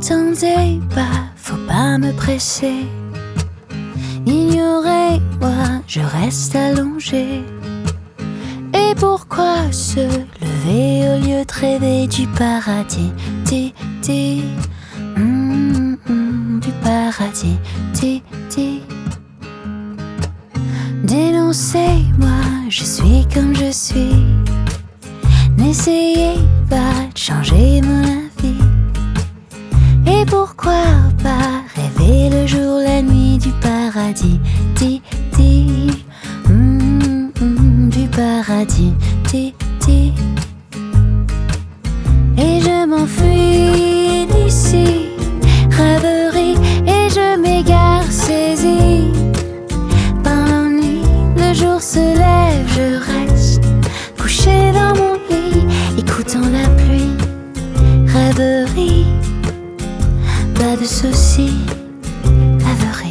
N'attendez pas, faut pas me presser. Ignorez-moi, je reste allongé. Et pourquoi se lever au lieu de rêver du paradis? Du paradis, Dénoncez-moi, je suis comme je suis. N'essayez pas de changer mon avis. Et pourquoi pas rêver le jour, la nuit du paradis, du paradis, Et je m'enfuis d'ici, rêverie, et je m'égare saisie par l'ennui. Le jour se lève, je reste couché dans mon lit, écoutant la pluie, rêverie. Pas de soucis, rêverie.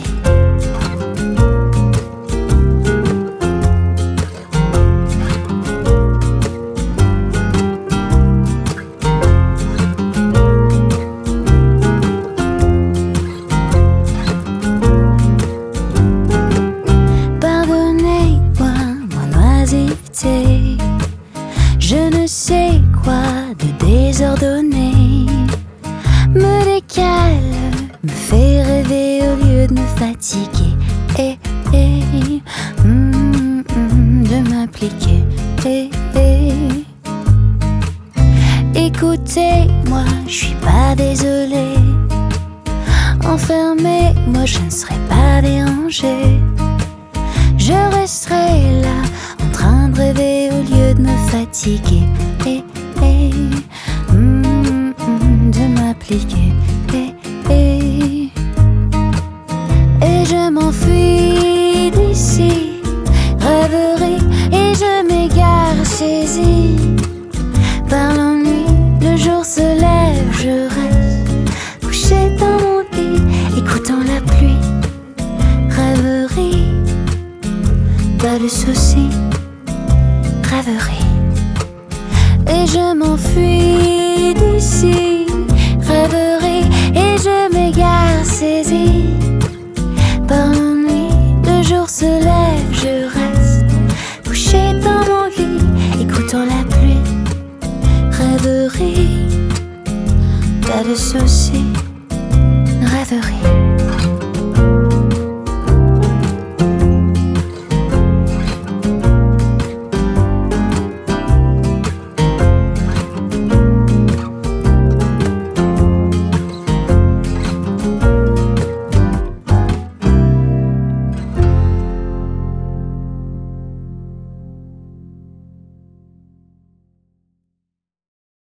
Pardonnez-moi mon oisiveté, je ne sais quoi de désordonné. Me décale, me fait rêver au lieu de me fatiguer, de m'appliquer, Écoutez-moi, je suis pas désolée. Enfermez-moi, je ne serai pas dérangée. Je resterai là, en train de rêver au lieu de me fatiguer, de m'appliquer, Et je m'enfuis d'ici, rêverie, et je m'égare saisie par l'ennui. Le jour se lève, je reste couché dans mon lit, écoutant la pluie, rêverie. Pas de soucis, rêverie. Et je m'enfuis d'ici, rêverie, et je m'égare saisie par l'ennui. Le jour se lève, je reste couché dans mon lit, écoutant la pluie, rêverie. Pas de soucis,